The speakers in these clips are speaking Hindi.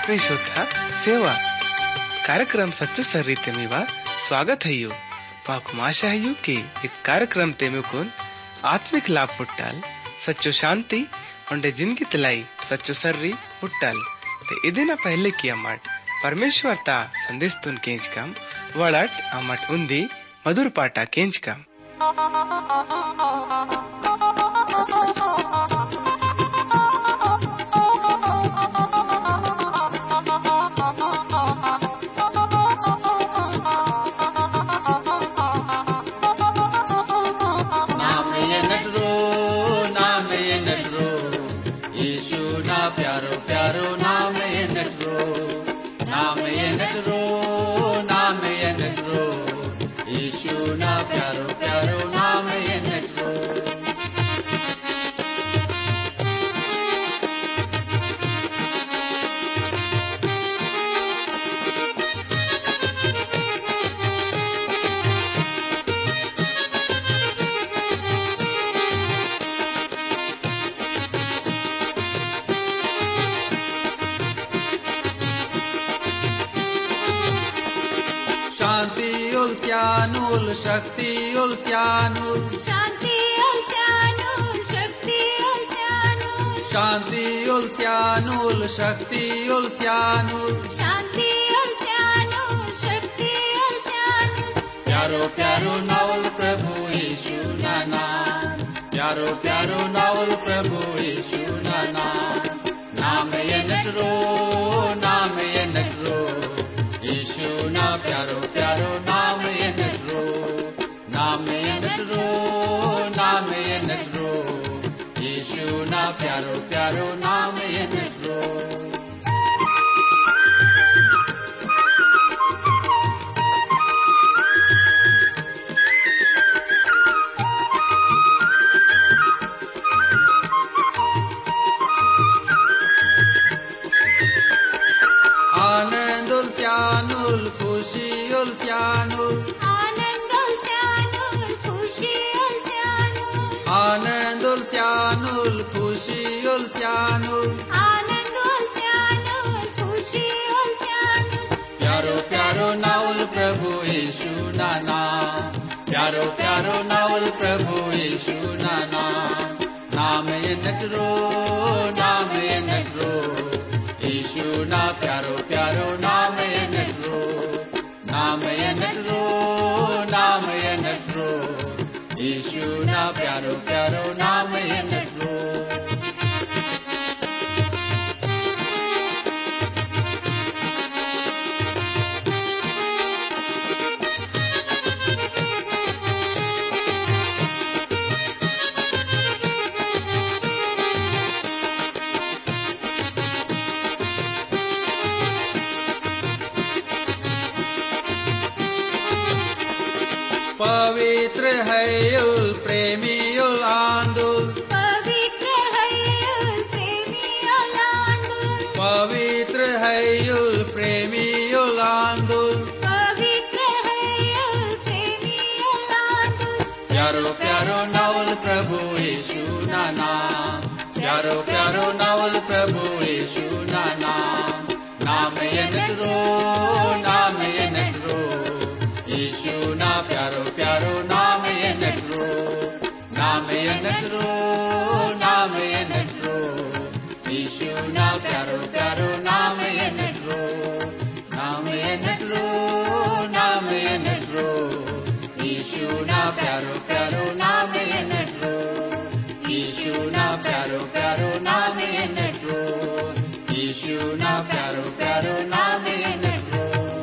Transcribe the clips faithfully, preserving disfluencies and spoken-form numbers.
आत्मीय शोधा सेवा कार्यक्रम सच्चो सर्रीते मीवा स्वागत है यू माकु आशा है यू कि इस कार्यक्रम ते मुकुन आत्मिक लाभ पुट्टाल सच्चो शांति उंडे जिंदगी तलाई सच्चो सर्री पुट्टाल ते इदिना पहले की अम्मट परमेश्वर ता संदेश तुन केंच कम वड़ट अम्मट उंदी मधुर पाटा केंच कम प्यारो प्यारो नाम ये नटरो, नाम ये नटरो, नाम ये नटरो, यीशु ना प्यारो प्यारो नाम ये नटरो। Ultianul Shakti Ultianul Shanti Ultianul Shakti Ultianul Shanti Ultianul Shakti Ultianul Shanti Ultianul Shakti Ultianul Pyaro pyaro naul Prabhu Yeshu na naam Pyaro pyaro naul Prabhu Yeshu na naam Naam ye natro naam ye natro Yeshu na pyaro pyaro naam ye natro नाम ये नटरो नाम ये नटरो यीशु ना प्यारो प्यारो नाम ये नटरो आनंद उल्चानुल खुशी उल्चानुल आनंद उल्चानुल खुशी उल्चानुल आनंद उल्चानुल खुशी उल्चानुल प्यारो प्यारो नाउल प्रभु यीशु ना नाम प्यारो प्यारो नाउल प्रभु यीशु ना नाम नाम ये नटरो नाम ये नटरो यीशु ना प्यारो प्यारो नाम ये नटरो नाम ये नटरो नाम ये नटरो यीशु ना प्यारो प्यारो नाम ये नटरो पवित्र है युल प्रेमी युल आंदुल पवित्र है युल प्रेमी युल आंदुल पवित्र है युल प्रेमी युल आंदुल पवित्र है युल प्रेमी युल आंदुल प्यारो प्यारो नाउल प्रभु यीशु ना नाम प्यारो प्यारो नाउल प्रभु यीशु ना नाम नाम ये नटरो नाम ये नटरो यीशु ना प्यारो प्यारो नाम ये नटरो नाम ये नटरो नाम ये नटरो यीशु ना प्यारो प्यारो नाम ये नटरो नाम ये नटरो नाम ये नटरो यीशु ना प्यारो प्यारो नाम ये नटरो यीशु ना प्यारो प्यारो नाम ये नटरो यीशु ना प्यारो प्यारो नाम ये नटरो।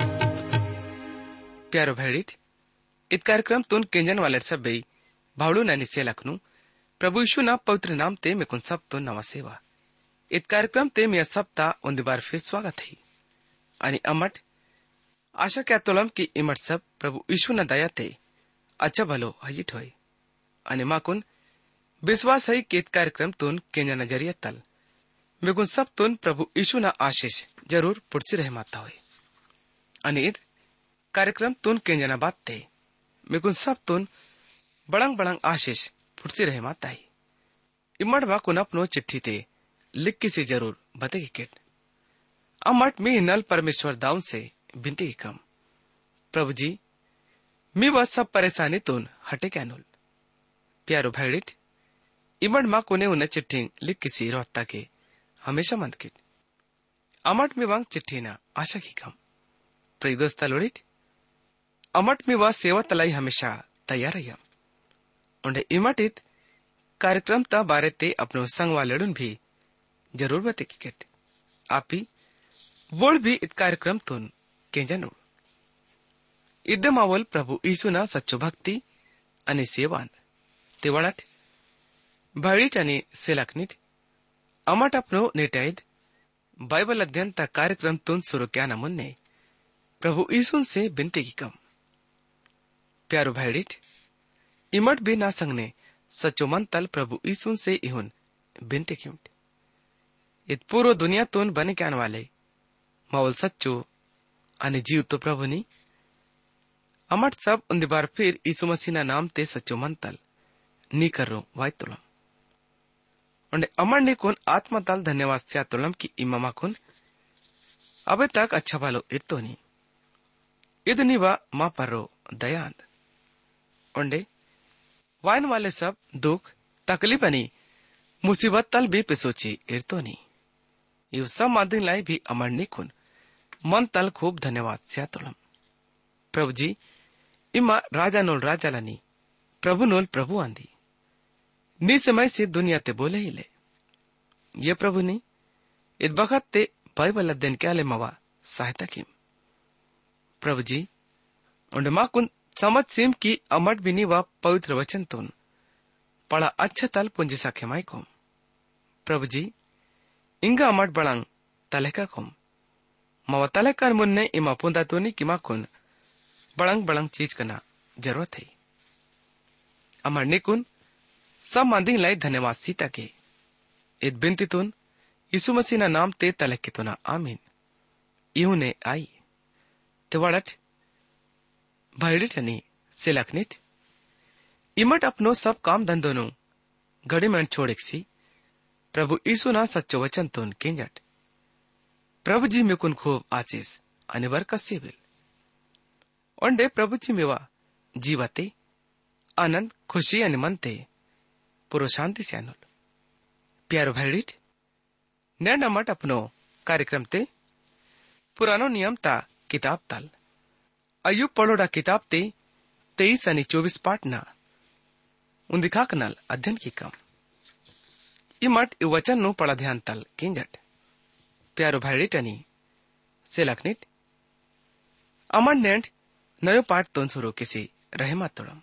प्यारो भेड़ित इत कार्यक्रम तुन केंजन वाले सब बई भावड़ू ना निसे लखनू प्रभु यीशु ना पवित्र नाम ते में कुन सब तो नवा सेवा इत कार्यक्रम ते में सप्ताह उन बार फिर स्वागत है आणि अमट आशा क्या तोलम की इमट सब प्रभु यीशु ना दया ते अच्छा भलो हजिट होय आणि माकुन विश्वास है कि इत कार्यक्रम तुन केंजन नजरिया तल में कुन सब तुन प्रभु यीशु ना आशीष जरूर पुरसी रह माता होय आणि इत कार्यक्रम तुन केंजना बात थे मेकुन सब तुन बड़ंग बड़ंग आशीष फुटसी रहे माता ही इमड़ वा कुन अपनो चिट्ठी ते लिख किसी जरूर बतेगी किट अमट मी नल परमेश्वर दाऊन से बिनती कम प्रभु जी मी वह सब परेशानीतून हटे कॅनोल प्यारो भाईडिट इमड मा कोने उन्हें चिट्ठी लिख किसी रोहता के हमेशा मंद किट अमट में वांग चिट्ठी ना आशा की कम प्रिय दोस्त लोडिट अमट में वह सेवा तलाई हमेशा तैयार है उन्हें इमटित कार्यक्रम ता बारे ते अपनो संग वालेडुन भी जरूर बते किकेट आपी वोल भी इत कार्यक्रम तुन केंजनु इद्दमावल प्रभु ईसुना सच्चो भक्ति आणि सेवान तेवळाट भाडीट आणि सेलाकनीट अमट अपनो नेटायद बाइबल अध्ययन ता कार्यक्रम तुन सुरू क्या मुन्ने प्रभु ईसुन से बिनती की कम प्यारो भाईडिट इमट भी ना संगने सच्चो मन तल प्रभु ईसुन से इहुन बिनती क्यों इत पूर्व दुनिया तुन बने क्या वाले मावल सच्चो आणि जीव तो प्रभु नी अमट सब उन्दी बार फिर ईसु मसीह ना नाम ते सच्चो मन तल नी कर रो वाई तुलम उन्हें अमर ने कुन आत्मा तल धन्यवाद से तुलम की इमामा कुन अबे तक अच्छा भालो इतो नी इदनी वा मा परो दयांद उन्हें वाइन वाले सब दुख तकलीफ अनि मुसीबत तल भी पिसोची इरतो नी यू सब मादिन लाई भी अमर ने कुन मन तल खूब धन्यवाद से तुलम प्रभु जी इमा राजा नोल राजा लनी प्रभु नोल प्रभु आंधी नी समय से दुनिया ते बोले ही ले ये प्रभु नी इत बखत ते बाइबल अध्ययन क्या ले मवा सहायता की प्रभु जी उन्हें माँ कुन समझ सिम की अमट बिनी व पवित्र वचन तुन पड़ा अच्छा तल पुंजी साखे माई कोम प्रभु जी इंगा अमट बड़ांग तलेका कोम मवा तलेका मुन्ने इमा पुंदा तोनी की माँ कुन बड़ंग बड़ंग चीज करना जरूरत है अमर निकुन सब मंदिंग लाई धन्यवाद सीता के इत बिनती तुन यीशु मसीह ना नाम ते तलक के तुना आमीन इहुने आई तेवड़ट भाईडिट अनि सिलकनिट इमट अपनो सब काम धंधो नु घड़ी में छोड़ेक सी प्रभु यीशु ना सच्चो वचन तुन केंजट प्रभु जी में कुन खूब आशीष अनि बरकत से बिल ओंडे प्रभु जी मेवा जीवते आनंद खुशी अनि मनते पुरो शांति से अनुल प्यारो भाईडिट नैंड अमट अपनो कार्यक्रम ते पुरानो नियम ता किताब तल अयुब पढ़ोड़ा किताब ते तेईस अनि चौबीस पाठ ना उन्दिखा कनल अध्ययन की कम इमट इ वचन नु पड़ा ध्यान तल किंजट प्यारो भाईडिट अनि सेलकनिट अमन नेंड नयो पाठ तोन सुरो किसी रहमा तोड़म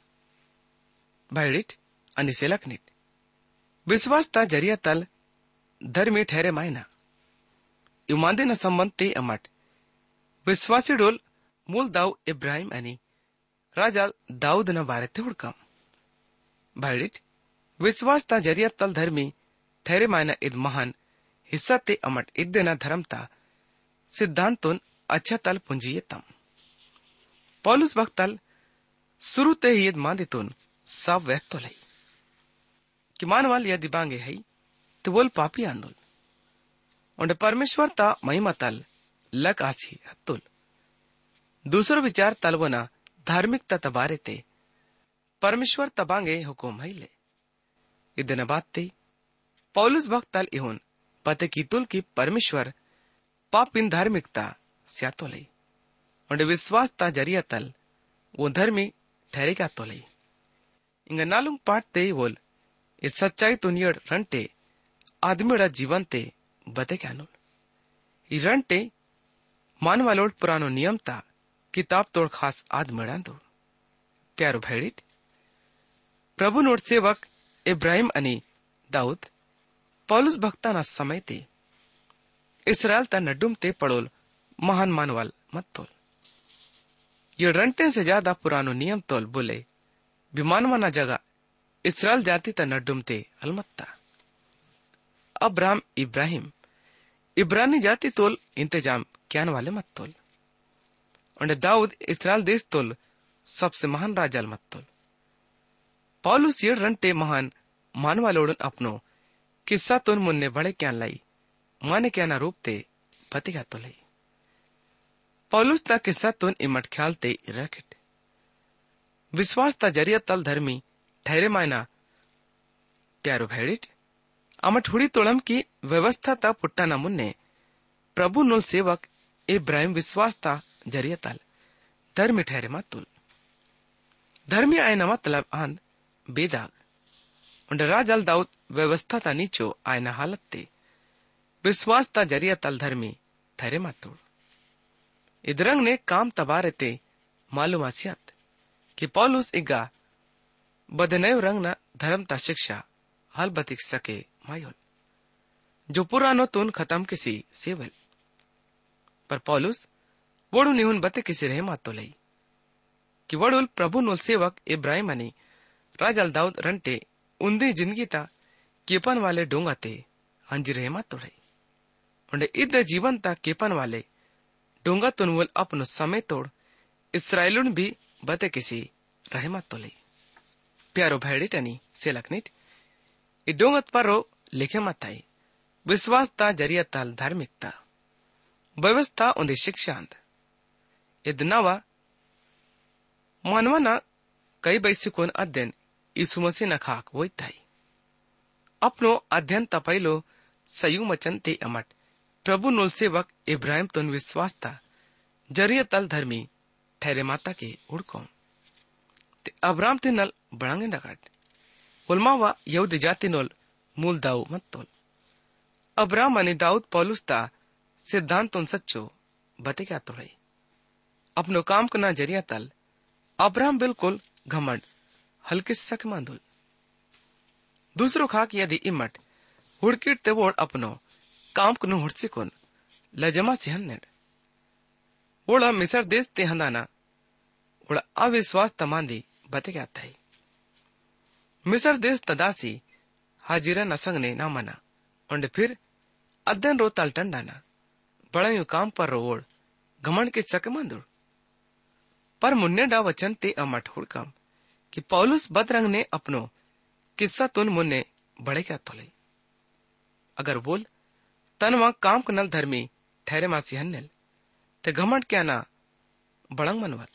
भाईडिट अनि सेलकनिट विश्वास ता जरिया तल धर्मी ठहरे मायना इमानदे न संबंध ते अमट विश्वासी डोल मूल दाऊ इब्राहिम अनि राजा दाऊद न बारे ते हुड़कम भाईडिट विश्वास ता जरिया तल धर्मी ठहरे मायना इद महान हिस्सा ते अमट इद्दे न धर्मता सिद्धांतोन अच्छा तल पुंजिये तम पौलुस वक्त तल शुरू ते ही मांदितुन साफ व्यक्त तो लई कि मानवाल यदि बांगे है तो बोल पापी आंदोल उन्हें परमेश्वर ता महिमा तल लक आछी हत्तुल दूसरो विचार तलवना धार्मिकता तबारे ते परमेश्वर तबांगे हुकुम है ले इदन बात ते पौलुस भक्त तल इहुन पते की तुल की परमेश्वर पापिन धार्मिकता स्यातो लई उन्हें विश्वास ता जरिया तल वो धर्मी ठहरेगा तो लई इंग नालुंग पाठ ते बोल इस सच्चाई तुनियर रंटे आदमीड़ा जीवन ते बते क्यानुल इ रंटे मानवालोड पुरानो नियम ता किताब तोड़ खास आदमीड़ा दो प्यारो भाईडिट प्रभु नोट सेवक इब्राहिम अनि दाऊद पौलुस भक्ता ना समय ते इसराइल ता नड्डुम ते पड़ोल महान मानवाल मत तोल ये रंटे से ज्यादा पुरानो नियम तोल बोले विमानवाना जगह इसराइल जाति ता नड्डुम ते अलमत्ता अब्राहम इब्राहिम इब्रानी जाति तोल इंतजाम क्यान वाले मत तोल और दाऊद इसराइल देश तोल सबसे महान राजाल मत तोल पौलुस ये रंटे महान मानवालोड़न अपनो किस्सा तोन मुन्ने बड़े क्या लाई माने क्या ना रूप ते पतिगा तो लाई पौलुस ता किस्सा तुन इमट ख्याल ते रखिट विश्वास ता जरिया तल धर्मी ठहरे मायना प्यारो भेड़िट अमट हुड़ी तोड़म की व्यवस्था ता पुट्टा न मुन्ने प्रभु नुल सेवक इब्राहिम विश्वास ता जरिया तल धर्मी ठहरे मातुल धर्मी आयना मतलब आंद बेदाग उंड राजल दाऊद व्यवस्था ता नीचो आयना हालत ते विश्वास ता जरिया तल धर्मी ठहरे मातुल इदरंग ने काम तबारे ते मालूम आसियात कि पौलुस इगा बदनय रंग न धर्म ता शिक्षा हल बतिक सके मायोल जो पुरानो तुन खत्म किसी सेवल पर पौलुस वोड़ू निहुन बते किसी रहे मातो लई कि वड़ुल प्रभु नुल सेवक इब्राहिम अनि राजल दाऊद रंटे उन्दी जिंदगी ता केपन वाले डोंगा ते हंजी रहे मातो लई उन्हें इद जीवन ता केपन वाले डोंगा तुनवल अपनो समय तोड़ इसराइलुन भी बते किसी रहे मातो लई प्यारो भाईडी टनी सेलकनिट इ डोंगत परो लिखे मताई विश्वास ता जरिया ताल धार्मिकता व्यवस्था उन्दी शिक्षा अंद इद नवा मानवना कई बैसिकोन अध्ययन यीशु मसीह न खाक वो ताई अपनो अध्ययन तपैलो सयू मचन ते अमट प्रभु नुल सेवक इब्राहिम तुन विश्वास ता जरिया तल धर्मी ठहरे माता के उड़कों ते अब्राम ते नल बड़ांगे दगाट उलमावा यहूदी जाति नोल मूल दाऊ मत तोल अब्राम अनि दाऊद पौलुस ता सिद्धांत उन सच्चो बते क्या तोड़ई अपनो काम करना जरिया तल अब्राम बिल्कुल घमंड हल्के सक मांदुल दूसरो खाक यदि इमट हुड़किट ते वोड़ अपनो काम कनु हुड़से कोन लजमा से हन्नेड वोड़ा मिसर देश ते हंदाना वोड़ा अविश्वास तमांदी बते क्या ताई मिसर देश तदासी हाजिरा नसंग ने ना मना और फिर अध्ययन रो तल टंडाना बड़ा काम पर रोड़ घमंड के चक मंदुड़ पर मुन्ने डा वचन ते अमठ हुड़कम कि पौलुस बदरंग ने अपनो किस्सा तुन मुन्ने बड़े क्या तोले अगर बोल तनवा काम कनल धर्मी ठहरे मासी हन्नेल ते घमंड क्या ना बड़ंग मनवल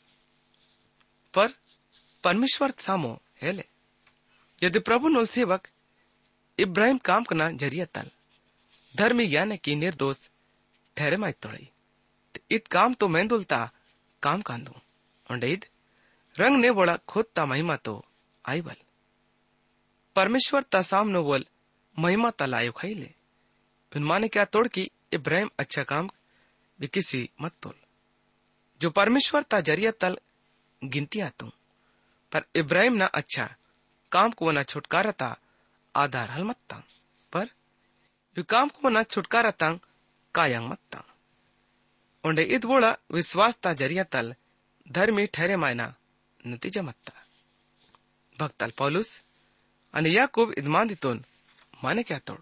पर परमेश्वर सामो हेले यदि प्रभु नुल सेवक इब्राहिम काम करना जरिया तल धर्मी यानी की निर्दोष ठहरे माई तोड़ई इत काम तो मैं दुलता काम कांदू और ईद रंग ने बोला खुद ता महिमा तो आई बल परमेश्वर ता सामनो बोल महिमा ता लायो खाई ले उन माने क्या तोड़ की इब्राहिम अच्छा काम भी किसी मत तोल जो परमेश्वर ता जरिया तल गिनती आतू पर इब्राहिम ना अच्छा काम को ना छुटकारा ता आधार हल मत्ता पर यू काम को ना छुटकारा ता कायंग मत्ता उन्हें इत बोला विश्वास ता जरिया तल धर्मी ठहरे मायना नतीजा मत्ता भक्तल पौलुस आणि याकूब इदमान दितोन माने क्या तोड़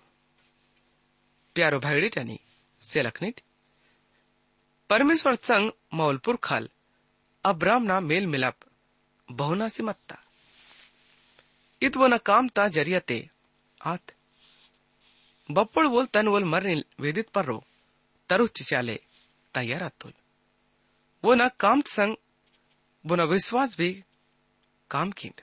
प्यारो भाईडी टनी सेलकनिट परमेश्वर संग मौलपुर खाल अब्राम ना मेल मिलाप बहुना से मत्ता इत वो न काम ता जरिया ते आत बप्पड़ बोल तन बोल मरने वेदित पर रो तरु चिस्याले तैयार आतुल वो न काम संग वो न विश्वास भी काम कींद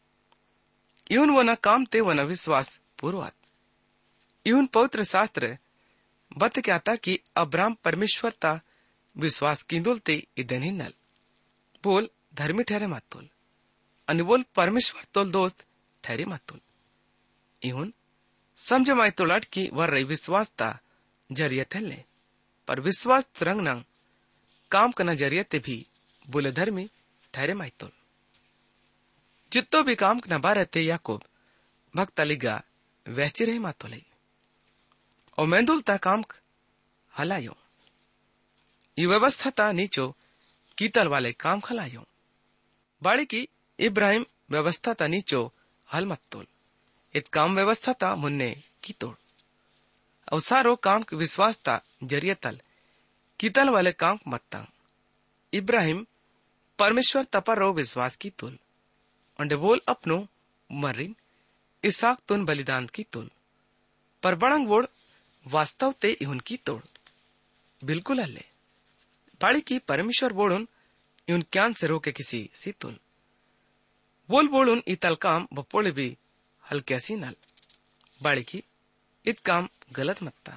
इवन वो न काम ते वो न विश्वास पूर्वात इवन पवित्र शास्त्र बत क्या था कि अब्राम परमेश्वर ता विश्वास कींदुल ते इदन ही नल बोल धर्मी ठहरे मातुल अनि बोल परमेश्वर तोल दोस्त ठहरे मातुल इहुन समझ माई तोलाट की वर रही विश्वास ता जरिया थेले पर विश्वास रंग नंग काम करना जरिया ते भी बोले धर्मी ठहरे माई तोल जितो भी काम करना बारे ते याकूब भक्त लिगा वैसी रहे मातोले और मैंदुल ता काम हलायो ये व्यवस्था ता नीचो कीतल वाले काम खलायो बाड़ी की इब्राहिम व्यवस्था ता नीचो हल मत तोल इत काम व्यवस्था ता मुन्ने की तोड़ और सारो काम के विश्वास ता जरिया तल कीतल वाले काम मत्ता इब्राहिम परमेश्वर तपर रो विश्वास की तुल और बोल अपनो मर्रिन इसाक तुन बलिदान की तुल पर बड़ंग वोड़ वास्तव ते इहुन की तोड़ बिल्कुल अल्ले बाळीकी परमेश्वर बोळून इवन क्यान रोके किसी सीतुल वोल बोळून इतल काम बपोळे भी हलक्यासी नल बाळीकी इत काम गलत मत्ता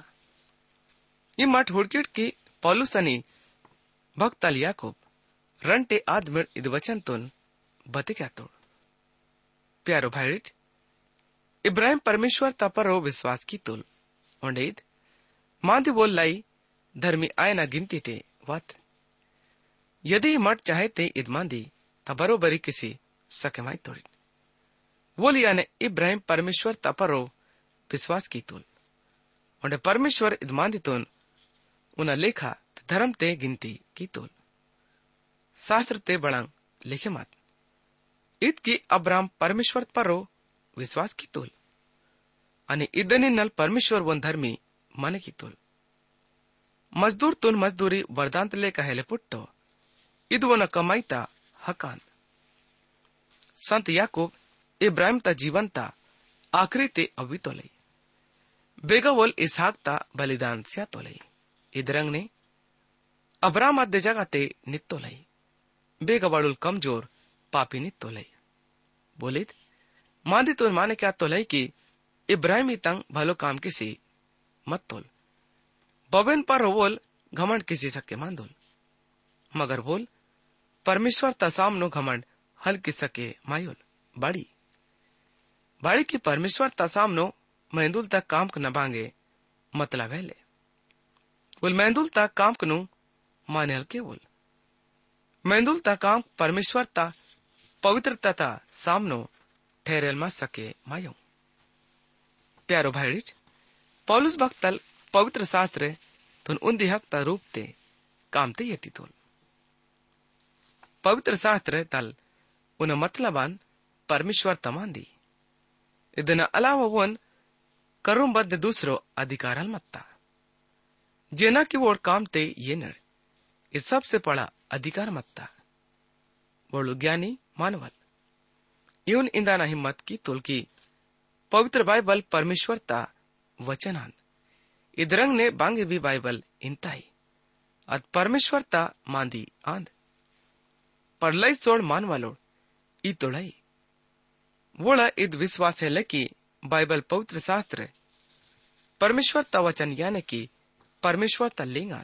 ಈ ಮಟ್ ಹುಡ್ಕಿಡ್ಕಿ ಪೌಲುಸನಿ ಭಕ್ತಲ್ ಯಾಕೋಬ್ ರಂಟೆ ಆದ್ಮಿಡ್ ಇದು ವಚನ್ ತೋನ್ ಬತಿಕ್ಯಾತೋಡ್ प्यारो भाईट इब्राहिम परमेश्वर तपरो विश्वास की तुल ओंडेद मांदी बोल लाई धर्मी आयना गिनती टे वात यदि मट चाहे ते इद मांदी ता बरोबरी किसी सकेमाई तोड़ी बोलिया ने इब्राहिम परमेश्वर तपरो विश्वास की तुल ओंडे परमेश्वर इद मांदी तोन उना लेखा धर्म ते गिनती की तुल शास्त्र ते बड़ंग लिखे मत इत की अब्राम परमेश्वर परो विश्वास की तुल आणि इदनी नल परमेश्वर वन धर्मी माने की तुल मजदूर तुन मजदूरी वरदांत ले कहेले पुट्टो इद वन कमाईता हकांत संत याकूब इब्राहिम ता जीवनता आखरी ते अवी तोले बेगावोल इसहाक ता बलिदान स्या तोले इदरंग ने अब्राम आद्य जगाते नित्तोले बेगवाड़ुल कमजोर पापी नित्तोले बोलित मांदी तो माने क्या तोले कि इब्राहिमी तंग भलो काम किसी मत तोल बबेन पर बोल घमंड किसी सके मांदोल मगर बोल परमेश्वर ता सामनो घमंड हल की सके मायोल बाड़ी बाड़ी की परमेश्वर ता सामनो महंदुल तक काम क न बांगे मतलब है ले बोल महंदुल तक काम कनु माने हल के बोल महंदुल ता काम परमेश्वर ता पवित्रता ता सामनो ठहरेल मा सके मायो प्यारो भाईट पौलुस भक्तल पवित्र शास्त्र तुन उन दिहकता रूप ते काम ते यति तोल पवित्र शास्त्र तल उन मतलबान परमेश्वर तमांदी इदन अलावा वन करुम बद्ध दूसरो अधिकारल मत्ता जेना की वोड काम ते ये नड़ इस सबसे बड़ा अधिकार मत्ता बोलू ज्ञानी मानवल यून इंदाना हिम्मत की तुलकी पवित्र बाइबल परमेश्वरता वचनान इदरंग ने बांगे भी बाइबल इंताई अत परमेश्वरता मांदी आंध पर लई सोड़ मानवालोड़ ई तोड़ाई वोड़ा इद विश्वास है लकी बाइबल पवित्र शास्त्र परमेश्वरता वचन यानी कि परमेश्वरता लिंगान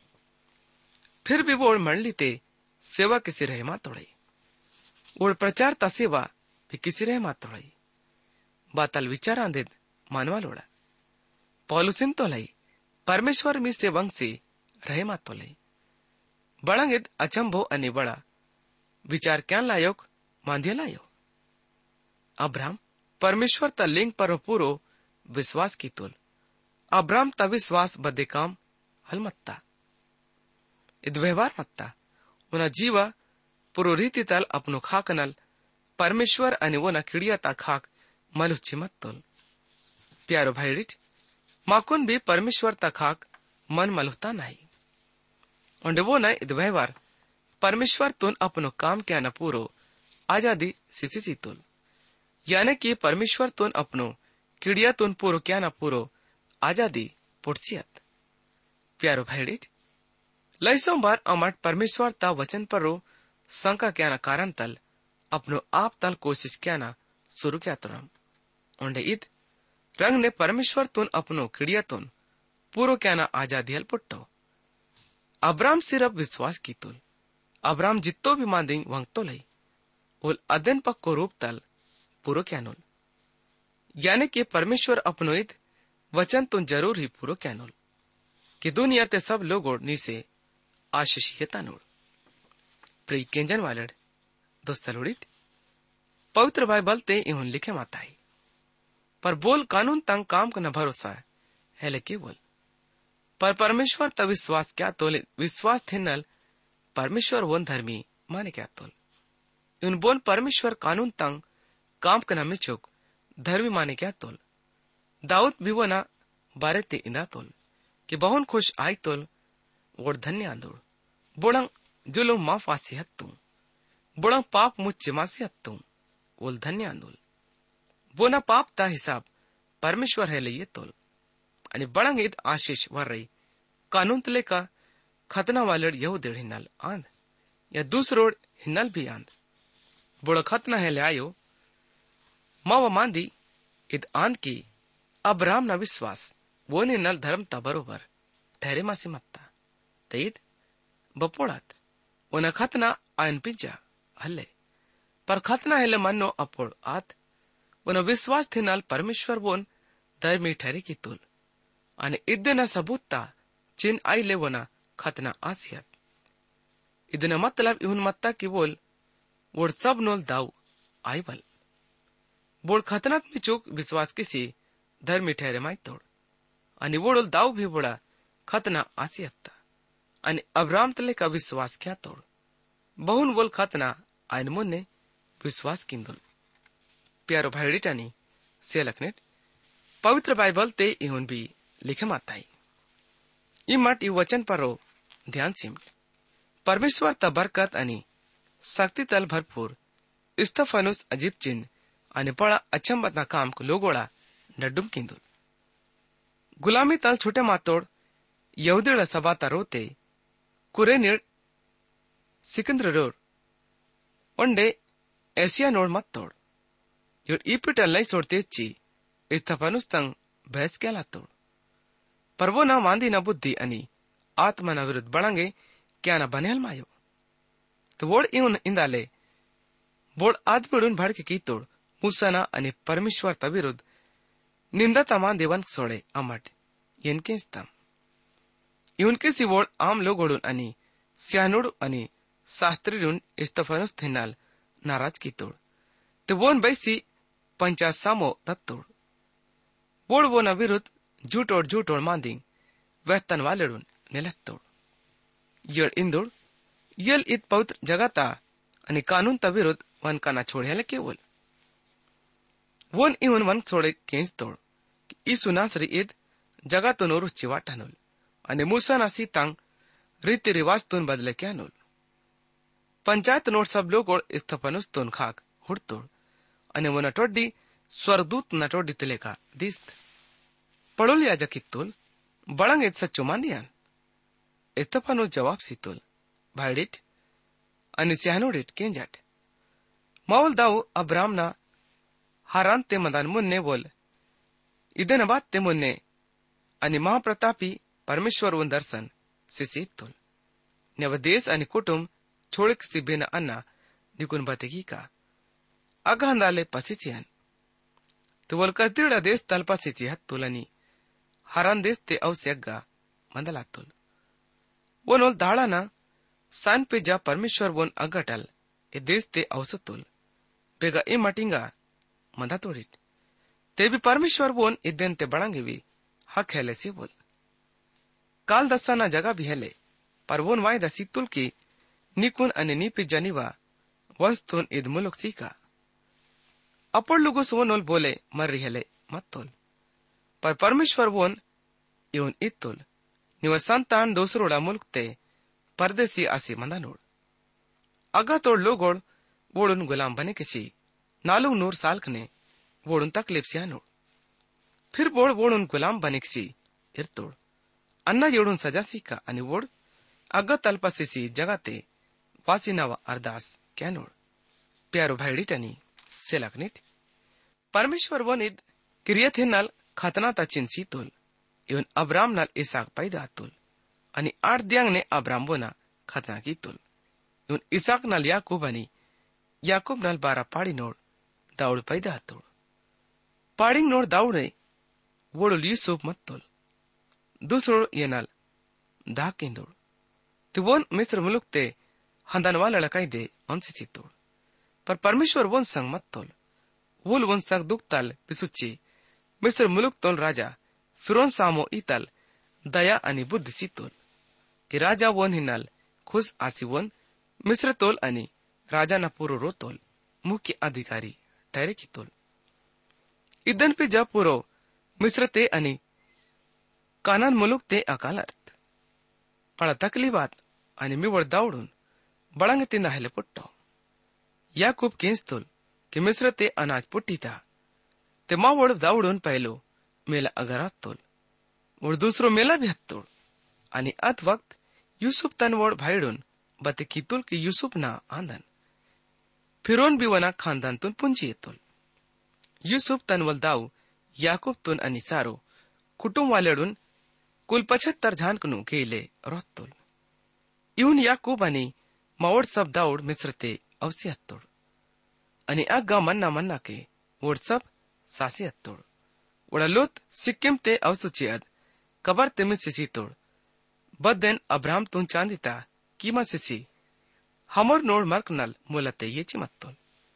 फिर भी वो मंडली ते सेवा किसी रहे मा तोड़ाई और प्रचार ता सेवा भी किसी रहे मा तोड़ाई बातल विचार आंदेद मानवा लोड़ा पौलुसिन तो लाई परमेश्वर मी से वंशी रहे मा तो लाई बड़ंगिद अचंभो अनि बड़ा विचार क्या लायोक मांधिया लायो अब्राम परमेश्वर ता लिंग पर पूरो विश्वास की तुल अब्राम ता विश्वास बदे काम हल मत्ता इद व्यवहार मत्ता उना जीवा पुरो रीति तल अपनो खाकनल परमेश्वर अनि वो न खिड़िया ता खाक मलुच्ची मत तोल प्यारो भाईरिट माकुन भी परमेश्वर ता खाक मन मलुता नहीं उंडे वो न इद व्यवहार परमेश्वर तुन अपनो काम क्या न पूरो आजादी सिसी तुल यानी कि परमेश्वर तुन अपनो खिड़िया तुन पूरो क्या न पूरो आजादी पुड़सियत प्यारो भाईरिट लई सोमवार अमट परमेश्वर ता वचन परो शंका क्या न कारण तल अपनो आप तल कोशिश क्या न शुरू क्या तुरम ओंडे ईद रंग ने परमेश्वर तुन अपनो खिड़िया तुन पूरो क्या न आजादी हल पुट्टो अब्राम सिर्फ विश्वास की तुल अब्राम जित्तो भी मांदी वंग तो लई उल अदन पक्को रूप तल पूरो क्या नोल यानी कि परमेश्वर अपनो ईद वचन तुन जरूर ही पूरो क्या नोल कि दुनिया ते सब लोगों नीसे आशीषियता नोड़ प्री केंजन वालड़ दोस्तलोड़ित पवित्र बाइबल ते इहुन लिखे माता है पर बोल कानून तंग काम का न भरोसा है हेले के बोल पर परमेश्वर त विश्वास क्या तोले विश्वास थे नल परमेश्वर वन धर्मी माने क्या तोल उन बोल परमेश्वर कानून तंग काम का न मिचुक धर्मी माने क्या तोल दाऊद भी वो ना बारे ते इंदा तोल कि बहुन खुश आई तोल और धन्य आंदोड़ बुड़ंग जुलुम माफ आसी हत्तू बुड़ंग पाप मुच्चे मासी हत्तू उल धन्य आंदोल बोना पाप ता हिसाब परमेश्वर है लिए तोल आणि बड़ंग ईद आशीष वर रही कानून तले का खतना वालड़ यहूदेड़ हिन्नल आंद या दूसरोड़ हिन्नल भी आंद बोड़ खतना है ले आयो माव मांदी इद आंद की अब्राहम ना विश्वास वो निन्नल धर्मता बरोबर ठहरे मासी मत्ता तेद बपोड़ात उन खतना आयन पिज्जा हल्ले पर खतना हेले मन्नो अपोड़ आत उन विश्वास थे नाल परमेश्वर बोन धर्मी ठहरे की तुल अने इदना सबूतता चिन आई ले वोना खतना आसियत इदना मतलब इहुन मत्ता की बोल वोड़ सब नोल दाऊ आई बल बोल खतनात में चूक विश्वास किसी धर्मी ठहरे माई तोड़ अने वोड़ोल दाऊ भी बोड़ा खतना आसियत अने अब्राम तले का विश्वास क्या तोड़ बहुन बोल खतना आयन मुन्ने विश्वास किंदुल प्यारो भाईड़ी टानी से लखनेट पवित्र बाइबल ते इहुन भी लिखे माताई ई मट ई वचन परो ध्यान सिम परमेश्वर त बरकत आणि शक्ति तल भरपूर इस्तफानुस अजीब चिन्ह आणि पळा अचंबतना काम को लोगोळा नड्डुम किंदुल गुलामी तल छोटे मातोड यहुदीळ सबाता रोते कुरेनिड सिकंद्र रोड ಒಂಡೆ एशिया नोड मत तोड़ योर ईपिटल नहीं सोड़ते ची इस्तफानुस तंग बहस क्या ला तोड़ पर वो ना मांदी ना बुद्धि अनि आत्मा ना विरुद्ध बढ़ांगे क्या ना बनेल मायो तो वोड़ इउन इंदाले बोड़ आदमिडून भड़के की तोड़ मूसा ना अनि परमेश्वर तविरुद्ध निंदा तमान देवन सोड़े अमट येनके स्तम इउनके सी वोड़ आम लोगोडून अनि स्यानुड अनि शास्त्रीडून इस्तफानुस थिनाल नाराज की तोड़ ते वोन बैसी पंचास सामो तत्तोड़ वोड़ वो ना विरुद्ध झूठोड़ झूठोड़ मांदिंग वहतन वालेडून निलत्तोड़ यड़ इंदुड़ यल इत पवित्र जगता अनि कानून ता विरुद्ध वन काना छोड़े केवल वोन इवन वन छोड़े केंच तोड़ ईसु नासरी ईद जगा तो नोरु चिवाटानुल अनि मूसा नासी तंग रीति रिवाज तुन बदले क्या नुल पंचायत नोट सब लोग और इस्तफानुस तुन खाक हुड़तोड़ अनि वो नटोडी स्वर्गदूत नटोडी तिले का दिस्त पड़ोल याजक तुल बड़ंग इत सच्चो मांदियान इस्तफानुस जवाब सी तुल भाईडिट अनि स्यानुडिट केंजाट मावल दाऊ अब्राम ना हारान ते मदान मुन्ने बोल इदन बात ते मुन्ने अनि महाप्रतापी परमेश्वर उन दर्शन सिसीत तुल नवदेश अनि कुटुंब छोड़क सी बिन अन्ना निकुन बतेगी का अगहंदाले पसिचियन तो वल कसदिड़ा देश तल पसिची हत तुलनी हारान देश ते औस्यग्गा मंदला तुल वो नोल दाड़ा ना सान पे जा परमेश्वर वोन अगटल ए देश ते औसतुल बेगा ए मटिंगा मंदा तोड़िट ते भी परमेश्वर वोन इदन ते बड़ांगे भी हक हेले सी बोल काल दस्सा ना जगह भी हेले पर वोन वाय दसी तुल की निकुन अनि नीपि जनिवा वस्तुन इद मुलुक सीका अपर लोगों से वोन बोले मर रही हेले मत तोल पर परमेश्वर वोन इवन इत तोल निव संतान दूसरोड़ा मुल्क ते परदेसी आसी मंदा नोड़ अगा तोड़ लोगोड़ वोड़ुन गुलाम बने किसी नालू नूर साल कने वोड़ुन तकलीफ सिया नोड़ फिर बोड़ वोड़ुन गुलाम बने किसी इर तोड़ अन्ना योड़ुन सजा सीका अनि वोड़ अगा तलपसिसी जगाते वासी नवा अरदास क्या नोड़ प्यारो भाईडी टनी सेलकनिट परमेश्वर वनिद क्रियत हिन्नल खतना तचिन सी तोल इवन अब्राम नल इसाक पैदा तुल अनि आठ दियांग ने अब्राम बोना खतना की तुल इवन इसाक नल याकूब अनि याकूब नल बारा पाड़ी नोड़ दाऊड़ पैदा तुल पाड़िंग नोड़ दाऊड़े वोड़ुल यूसुफ मत तुल दूसरो ये नल दाकिन दौड़ तिवोन मिस्र मुलुक ते हंदनवा लड़काई दे वंशी थी तोड़ पर परमेश्वर वन संग मत तोल वुल वन संग दुख तल पिसुच्ची मिस्र मुलुक तोल राजा फिरोन सामो इतल दया अनि बुद्धि सी तोल कि राजा वन हिनल खुश आसी वन मिस्र तोल अनि राजा न पूरो रो तोल मुख्य अधिकारी ठहरे की तोल इदन पे जब पूरो मिस्र ते अनि कानान मुलुक ते अकालर्थ पड़ा तकलीबात आणि मी वड दावडून बळंग तिंदा हेले पुट्टो याकूब केंस्तुल कि मिस्र ते अनाज पुट्टीता ते मा वड दावडून पहलो मेला अगरात तोल वड दूसरो मेला भी हत्तोड आणि अत वक्त यूसुफ तनवोड़ भाईडून बते कितुल की यूसुफ ना आंदन फिरोन भी वना खानदान तुन पुंजी येतुल यूसुफ तनवल दाऊ याकूब तुन आणि सारो कुटुंब वालेडून कुल पचहत्तर झानकनु गेले रोहतुल इवन याकूब आणि मावड सब दाऊड मिस्रते अवसी हत्तोड आणि अग्गा मन्ना मन्ना के वोड सब सासी हत्तोड वडा लोत सिक्किम ते अवसुची अद कबर ते में सिसी तोड बदेन अब्राहम तुन चांदिता कीमा सिसी हमर नोड मर्कनल मोलते ये चिमत्तोल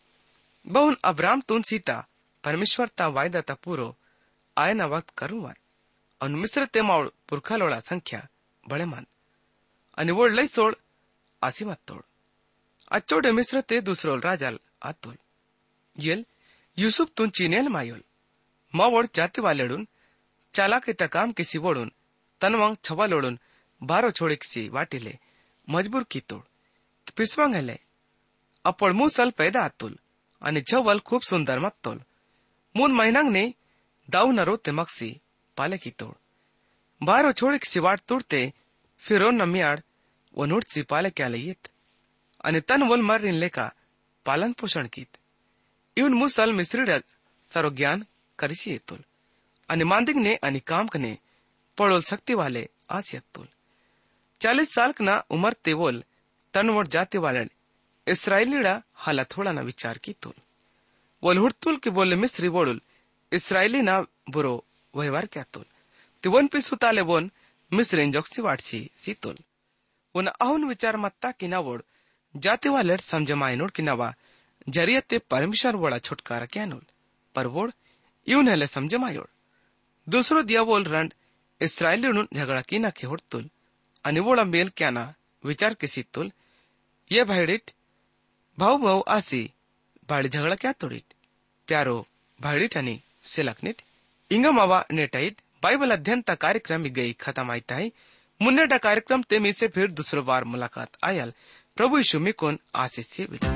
बहुन अब्राहम तुन सीता परमेश्वर ता वायदा ता पूरो आयना वक्त करूवात अन मिस्र ते मावड पुरखालोळा संख्या बळे मान आणि वोड लई सोड आसी मत्तोड अच्चोडे मिस्र ते दुसरोल राजाल आतोल येल यूसुफ तुन चीनेल मायोल मावड जाती वालेडून चालाकीता काम किसी वोडून तनवांग छवा लोडून बारो छोड़े किसी वाटिले मजबूर की तोड पिसवांग हेले अपड़ मुसल पैदा आतुल आणि जवल खूप सुंदर मत्तोल मून महिनांग ने दाऊ नरो ते मक्सी पाले की तोड बारो छोड़े किसी वाट तुड़ते फिरो नमियाड वनुडची पाले क्याले येत आणि तन वल मर्रिन लेका पालन पोषण कीत इवन मुसल मिस्रीड सारो ज्ञान करिसी येतुल आणि मांदिंग ने आणि काम कने पड़ोल शक्ति वाले आसियतुल चालीस साल ना उम्र ते वोल तनवोड जाते वाले इसराइलीडा हाला थोड़ा ना विचार की तुल वोल हुड़तुल के बोले मिस्री बोडुल इसराइली ना बुरो व्यवहार क्या तुल तिवन पिसुताले बोन मिस्रेन जोक्सी वाटसी सीतुल उन अहुन विचार मत्ता की नावोड जाते वाले समझमायनोड की नवा जरियते परमेश्वर वोड़ा छुटकारा क्या नोल पर वोड यून हेले समझमायोड दूसरो दिया बोल रंड इसराइली झगड़ा की ना के हुड़तुल आणि वोड़ा मेल क्या ना विचार किसी तुल ये भाईडिट भाऊ भाऊ आसी भाड़ी झगड़ा क्या तोड़िट त्यारो भाईडिट आणि सिलकनिट इंगा मावा नेटाईत बाइबल अध्ययन ता कार्यक्रम गई खत्म आईता है मुन्नेटा कार्यक्रम ते में से फिर दूसरो बार मुलाकात आयल प्रभु यीशु में कौन आशीष से विदा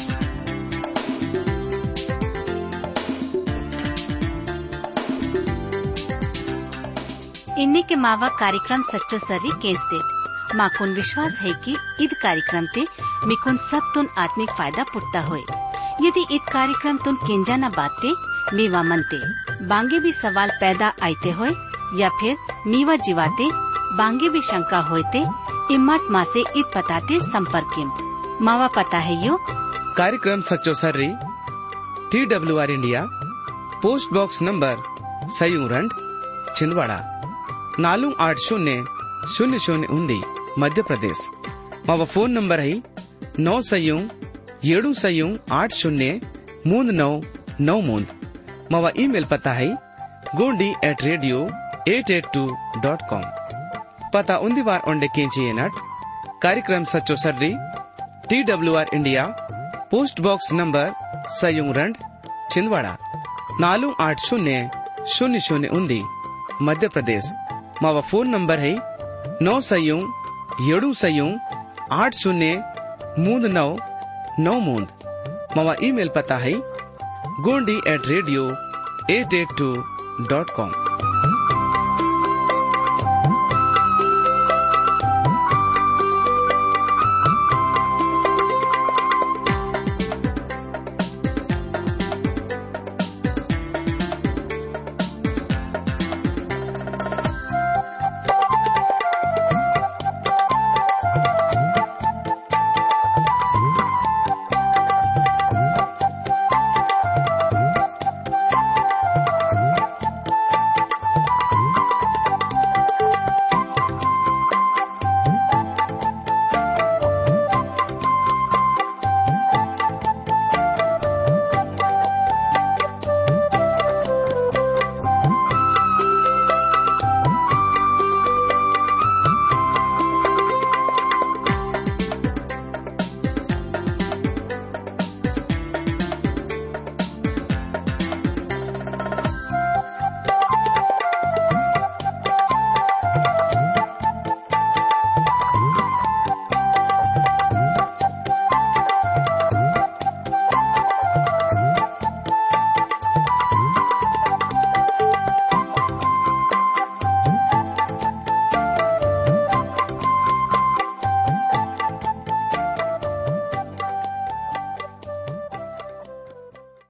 इन्हीं के मावा कार्यक्रम सच्चो सर्री केस देत माकुन विश्वास है कि ईद कार्यक्रम ते मिकुन सब तुन आत्मिक फायदा पुटता होए यदि ईद कार्यक्रम तुन केंजा न बाते मीवा मनते बांगे भी सवाल पैदा आते होए या फिर मीवा जीवाते बांगे भी शंका होते इम्मत माँ से ईद पताते संपर्क मावा पता है यो कार्यक्रम सच्चो सर्री T W R India post box number सयूरंड छिंदवाड़ा नालू आठ शून्य शून्य शून्य उन्दी मध्य प्रदेश मावा फोन नंबर है नौ सयू येडू सयू आठ शून्य मूंद नौ नौ मूंद मावा ईमेल पता है Gondi at radio eight eight two dot com पता उन्दी बार ओंडे केंची नट कार्यक्रम सच्चो सर्री T W R India post box number सयूरंड छिंदवाड़ा नालू आठ शून्य शून्य शून्य उन्दी मध्य प्रदेश मावा फोन नंबर है नौ सयू येडू सयू आठ शून्य मूंद नौ नौ मूंद मावा ईमेल पता है Gondi at radio eight eight two dot com.